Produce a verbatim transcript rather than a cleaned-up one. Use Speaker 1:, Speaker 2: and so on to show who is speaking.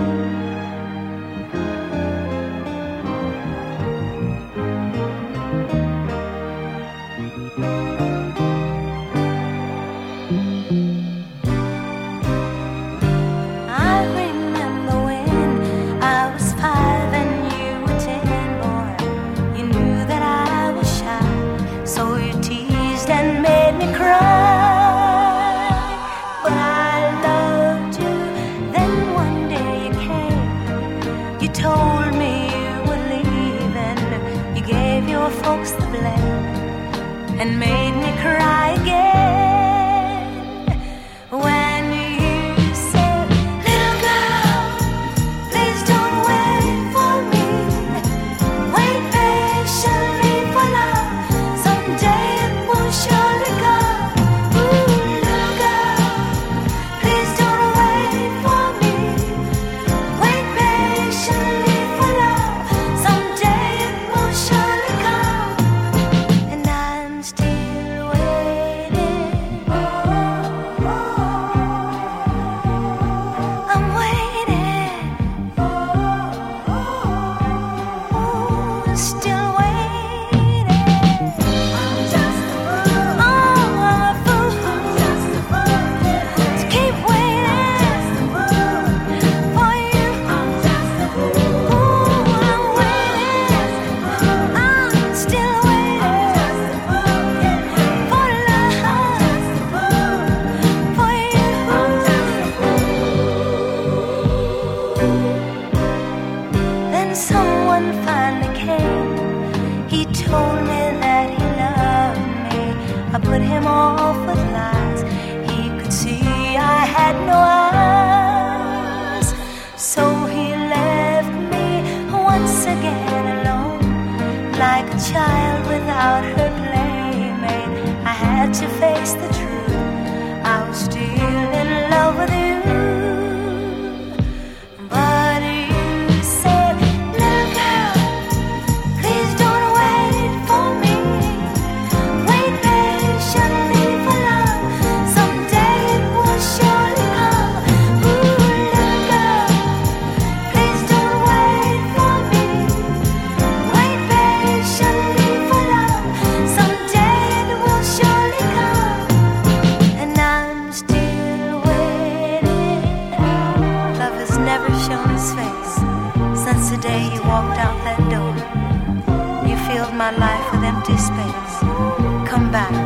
Speaker 1: And made me cry again when you said, little girl, please don't wait for me. Wait patiently for love. Someday it will surely come. Ooh, little girl, please don't wait for me. Wait patiently for love. Someday it will surely come. And I'm still waiting. I'm waiting. Ooh, still waiting. I'm just a fool. Oh, I'm a fool. I'm just a fool. To keep waiting for you. I'm just a fool. Ooh, I'm waiting. I'm still waiting for love, for you. Then someone finally came. He told me that he loved me. I put him off with lies. He could see I had no eyes. So he left me once again alone, like a child without her playmate. I had to face the truth. I was still in love with you. But you said, little girl, please don't wait for me. Wait patiently for love. Someday it will surely come. Ooh, little girl, please don't wait for me. Wait patiently for love. Someday it will surely come. And I'm still waiting. Love has never shown his face since the day you walked out that door. You filled my life with empty space. Come back,